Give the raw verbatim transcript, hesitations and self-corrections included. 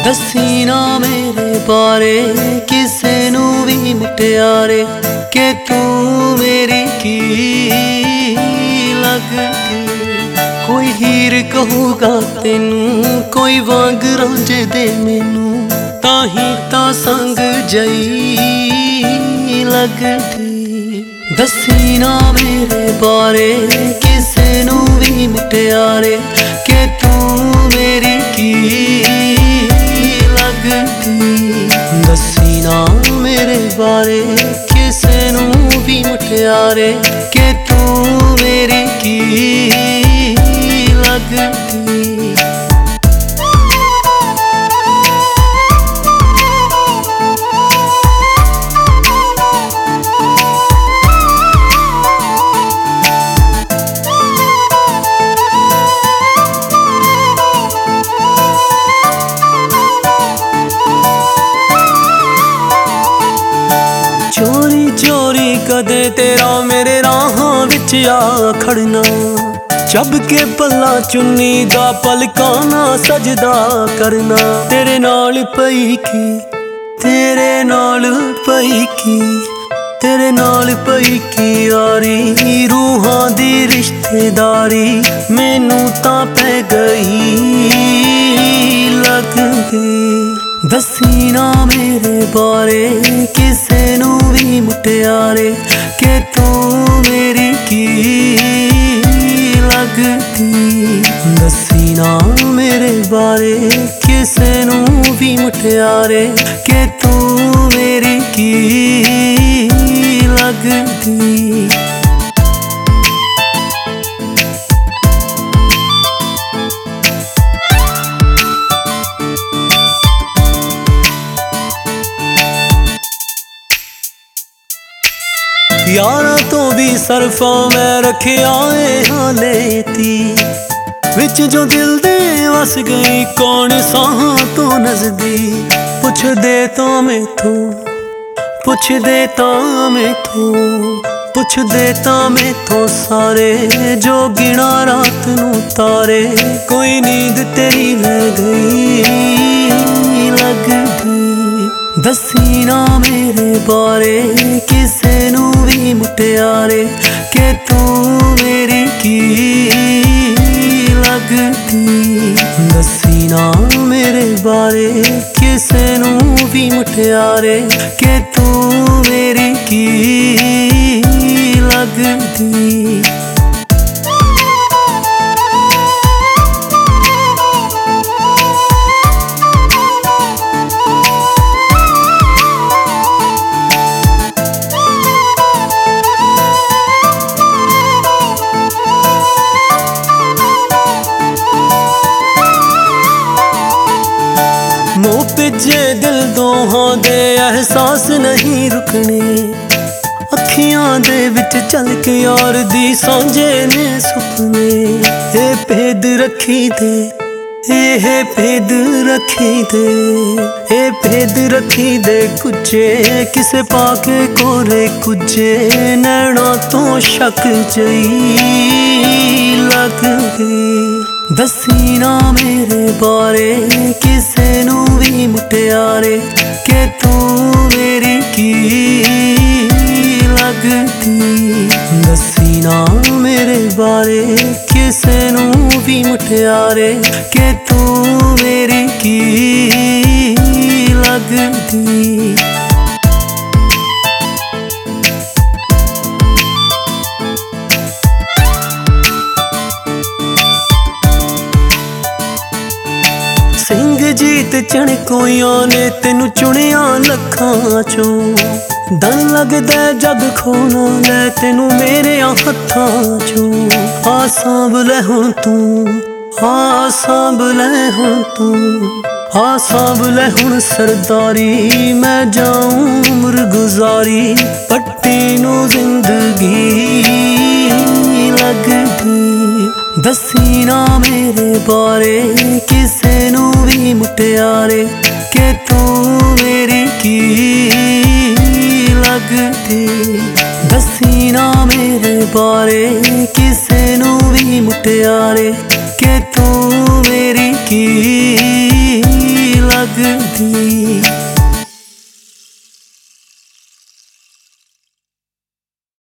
दसी ना मेरे बारे किसे नू भी मुटियारे के तू मेरी की लगदी। कोई हीर कहूगा तेनू कोई वांग रांझे दे मैनू ताही ता संग जई लगदी। दसी ना मेरे बारे किसे नू भी मुटियारे के तू मेरी की दसी ना मेरे बारे किसे नू भी मुटियारे के तू मेरी की लगदी। चोरी चोरी कदे तेरा मेरे राहां विच आ खड़ना चब के पल्ला चुन्नी दा पलकाना सजदा करना। तेरे नाल पई की तेरे नाल पई की तेरे नाल पई की यारी रूहां दी रिश्तेदारी मैनू तां पै गई लगदी। दसी ना मेरे बारे किसे नू भी मुटियारे के तू मेरी की लगदी। दसी ना मेरे बारे किसे नू भी मुटियारे के तू मेरी की लगदी। यारा तो भी सरफा मैं रखिया हालेती विच जो दिल दे वस गई कौन साहां तो नजदी। पुछ दे तो मैथों पुछ दे तो मैथों पुछ दे तो मैथों सारे जो गिना रात नू तारे कोई नींद तेरी ले गई लगदी। दसी ना मेरे बारे किसे नू भी मुटियारे के तू मेरी की लगदी। दसी ना मेरे बारे किसे नू भी मुटियारे के तू मेरी की लगदी। मुँह पिजे दिल दोहां दे एहसास नहीं रुकने अखियां दे विच चल के यार दी सांझे ने सुपने। ए भेद रखी दे ए भेद रखी दे ए भेद रखी दे कुजे किसे पाके कोरे कुजे नैना तो शक जई लगदी। दसी ना मेरे बारे किसे नू भी मुटियारे के तू मेरी की लगदी। दसी ना मेरे बारे किसे नू भी मुटियारे के तू मेरी की लगदी। सिंह जीत चणकोइयां ने तेनू चुनिया लखां चों दन लगदा जग खोना ले तेनू मेरे हत्थां चों। आ सांभ लै हुण तू आ सांभ लै हुण तू आ सांभ लै हुण सरदारी मैं जाऊं उम्र गुजारी पट्टी नू जिंदगी लगदी। दसी ना मेरे बारे किसे नू भी मुटियारे के तू मेरी की लगदी। दसी ना मेरे बारे किसे नू भी मुटियारे के तू मेरी की लगदी। ਲੱਗਦੀ।